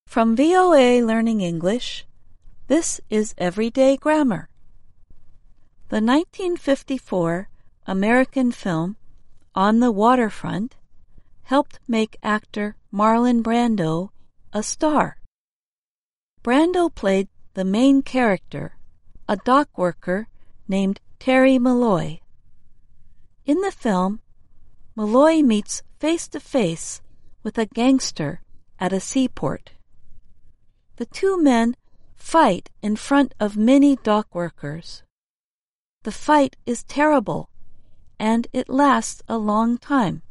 From VOA Learning English, this is Everyday Grammar. The 1954 American film On the Waterfront helped make actor Marlon Brando a star. Brando played the main character, a dock worker named Terry Malloy. In the film, Malloy meets face-to-face with a gangster at a seaport. The two men fight in front of many dock workers. The fight is terrible, and it lasts a long time.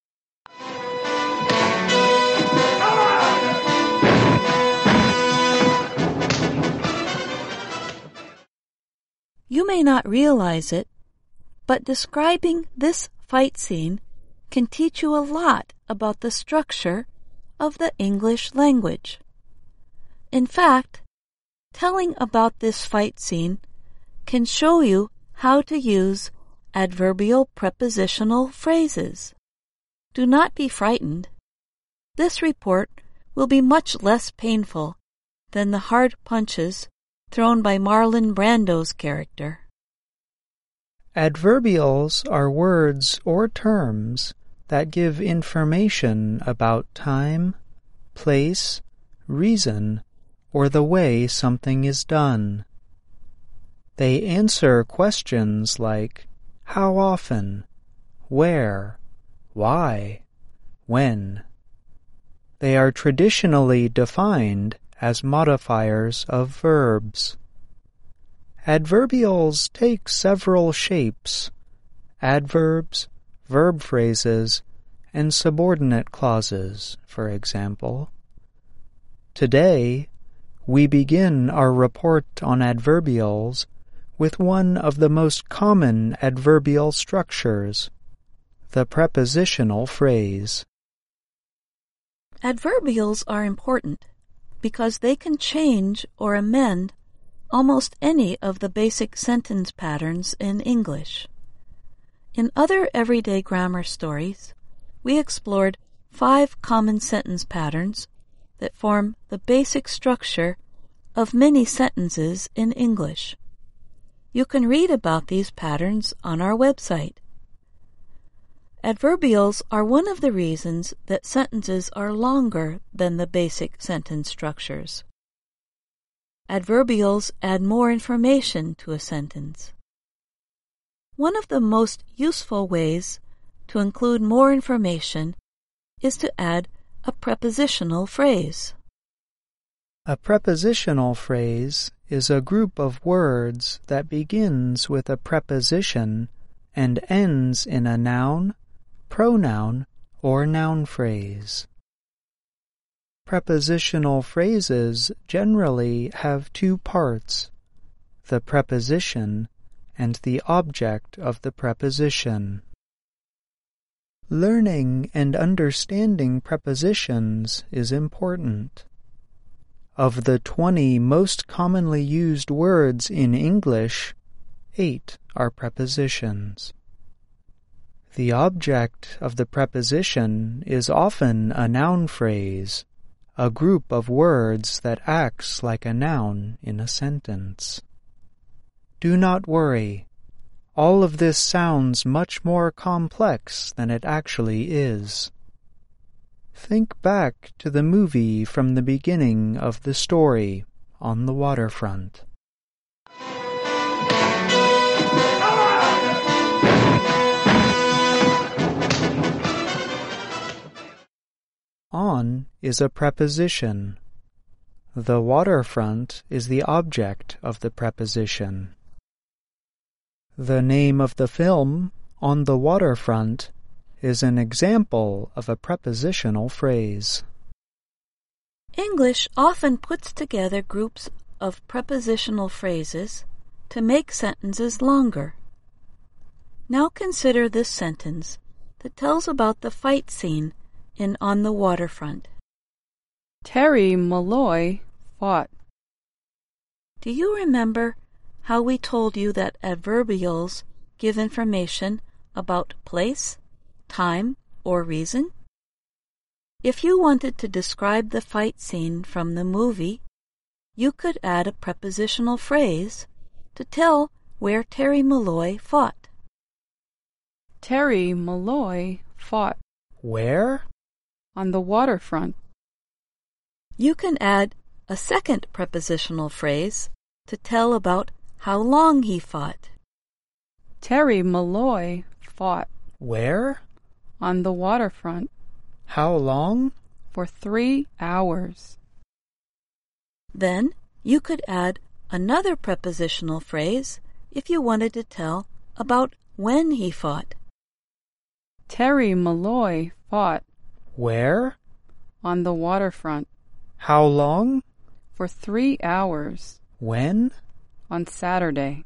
You may not realize it, but describing this fight scene can teach you a lot about the structure of the English language. In fact, telling about this fight scene can show you how to use adverbial prepositional phrases. Do not be frightened. This report will be much less painful than the hard punches thrown by Marlon Brando's character. Adverbials are words or terms that give information about time, place, reason, or the way something is done. They answer questions like how often, where, why, when. They are traditionally defined as modifiers of verbs. Adverbials take several shapes: adverbs, verb phrases, and subordinate clauses, for example. Today, we begin our report on adverbials with one of the most common adverbial structures, the prepositional phrase. Adverbials are important because they can change or amend almost any of the basic sentence patterns in English. In other everyday grammar stories, we explored 5 common sentence patterns that form the basic structure of many sentences in English. You can read about these patterns on our website. Adverbials are one of the reasons that sentences are longer than the basic sentence structures. Adverbials add more information to a sentence. One of the most useful ways to include more information is to add a prepositional phrase. A prepositional phrase is a group of words that begins with a preposition and ends in a noun, pronoun, or noun phrase. Prepositional phrases generally have 2 parts: the preposition and the object of the preposition. Learning and understanding prepositions is important. Of the 20 most commonly used words in English, 8 are prepositions. The object of the preposition is often a noun phrase, a group of words that acts like a noun in a sentence. Do not worry. All of this sounds much more complex than it actually is. Think back to the movie from the beginning of the story, On the Waterfront. On is a preposition. The waterfront is the object of the preposition. The name of the film, On the Waterfront, is an example of a prepositional phrase. English often puts together groups of prepositional phrases to make sentences longer. Now consider this sentence that tells about the fight scene in On the Waterfront. Terry Malloy fought. Do you remember how we told you that adverbials give information about place, time, or reason? If you wanted to describe the fight scene from the movie, you could add a prepositional phrase to tell where Terry Malloy fought. Terry Malloy fought Where? on the waterfront. You can add a second prepositional phrase to tell about how long he fought. Terry Malloy fought Where? on the waterfront How long? for 3 hours. Then you could add another prepositional phrase if you wanted to tell about when he fought. Terry Malloy fought Where? on the waterfront How long? for 3 hours When? on Saturday.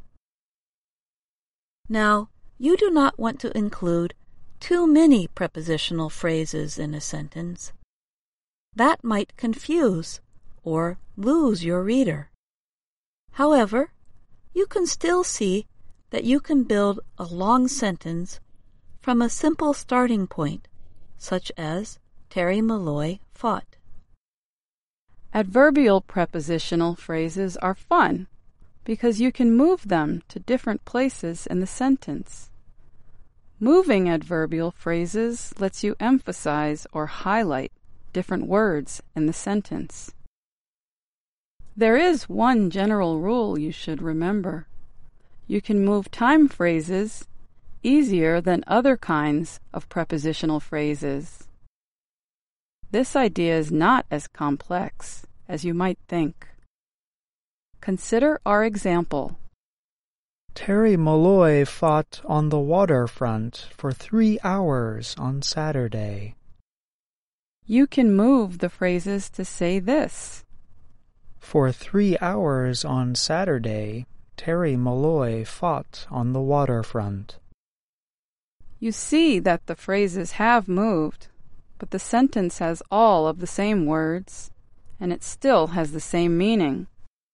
Now, you do not want to include too many prepositional phrases in a sentence. That might confuse or lose your reader. However, you can still see that you can build a long sentence from a simple starting point, such as Terry Malloy fought. Adverbial prepositional phrases are fun because you can move them to different places in the sentence. Moving adverbial phrases lets you emphasize or highlight different words in the sentence. There is one general rule you should remember. You can move time phrases easier than other kinds of prepositional phrases. This idea is not as complex as you might think. Consider our example. Terry Malloy fought on the waterfront for 3 hours on Saturday. You can move the phrases to say this. For 3 hours on Saturday, Terry Malloy fought on the waterfront. You see that the phrases have moved, but the sentence has all of the same words, and it still has the same meaning.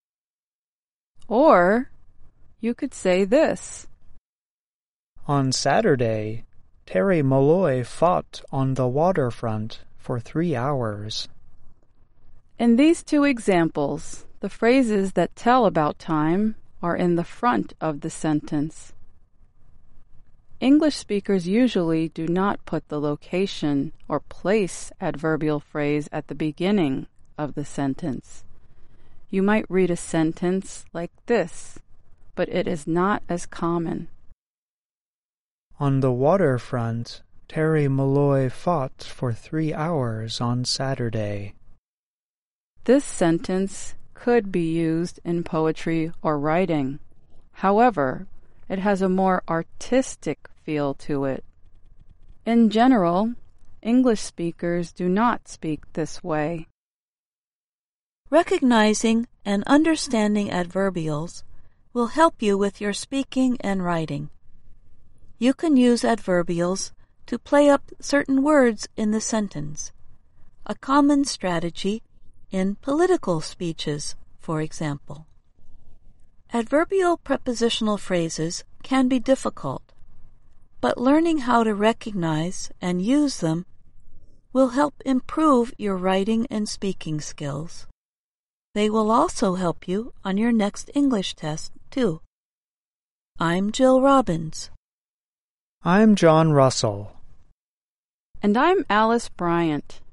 Or you could say this. On Saturday, Terry Malloy fought on the waterfront for 3 hours. In these two examples, the phrases that tell about time are in the front of the sentence. English speakers usually do not put the location or place adverbial phrase at the beginning of the sentence. You might read a sentence like this, but it is not as common. On the waterfront, Terry Malloy fought for 3 hours on Saturday. This sentence could be used in poetry or writing. However, it has a more artistic feel to it. In general, English speakers do not speak this way. Recognizing and understanding adverbials will help you with your speaking and writing. You can use adverbials to play up certain words in the sentence, a common strategy in political speeches, for example. Adverbial prepositional phrases can be difficult, but learning how to recognize and use them will help improve your writing and speaking skills. They will also help you on your next English test, too. I'm Jill Robbins. I'm John Russell. And I'm Alice Bryant.